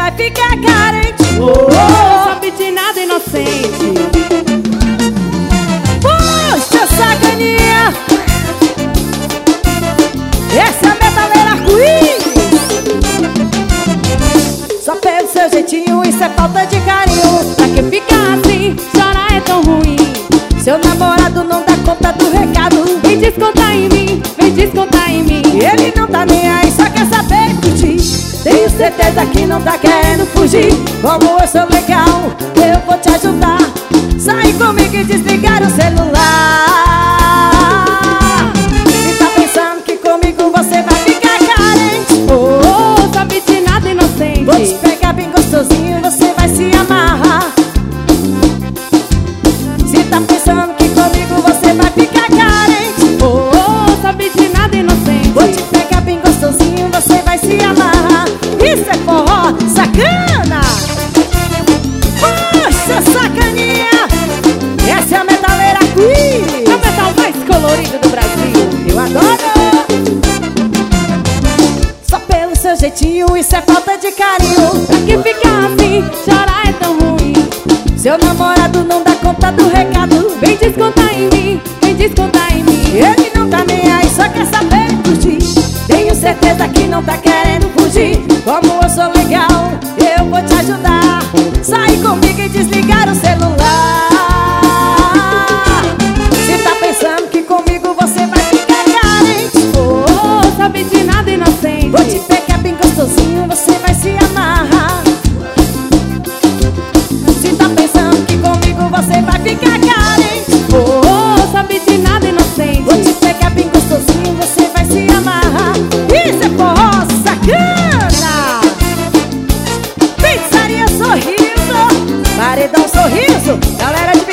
vai ficar carente. Não sabe de nada, inocente. Poxa, sacaninha. Essa é a metaleira arco-íris. Só pelo seu jeitinho, isso é falta de carinho. Pra que ficar assim, chorar é tão ruim. Seu namorado não dá conta do recado. Vem descontar em mim, vem descontar em mim. Ele não tá nem aí, só quer saber curtir. Tenho certeza que não tá querendo fugir. Como eu sou legal, eu vou te ajudar. Sai comigo e desligar o celular. E tá pensando que comigo você vai ficar carente. Oh, sabe de nada, inocente. Vou te pegar bem gostosinho e você vai se amarrar. Se tá pensando que comigo você vai ficar carente. Oh, sabe de nada, inocente. Vou te pegar bem gostosinho, você vai se amarrar. Isso é forró, sacana. Poxa, sacaninha. Essa é a metaleira arco-íris. É o metal mais colorido do Brasil. Eu adoro. Só pelo seu jeitinho, isso é falta de carinho. Pra que ficar assim, chorar é tão ruim. Seu namorado não dá conta do recado. Vem descontar em mim, vem descontar em mim. Ele não tá nem aí, só quer saber curtir. Tenho certeza que não tá querendo fugir. Como eu sou legal, eu vou te ajudar. Sai comigo e desligar o celular. Se tá pensando que comigo você vai ficar carente. Oh, sabe de nada, inocente. Vou te pegar bem gostosinho, você vai se amarrar. Se tá pensando que comigo você vai ficar carente. Oh, sabe de nada, inocente. Vou te pegar bem gostosinho, você vai se amarrar. Isso é forró, sacana. Pizzaria Sorriso, Paredão Sorriso. Galera de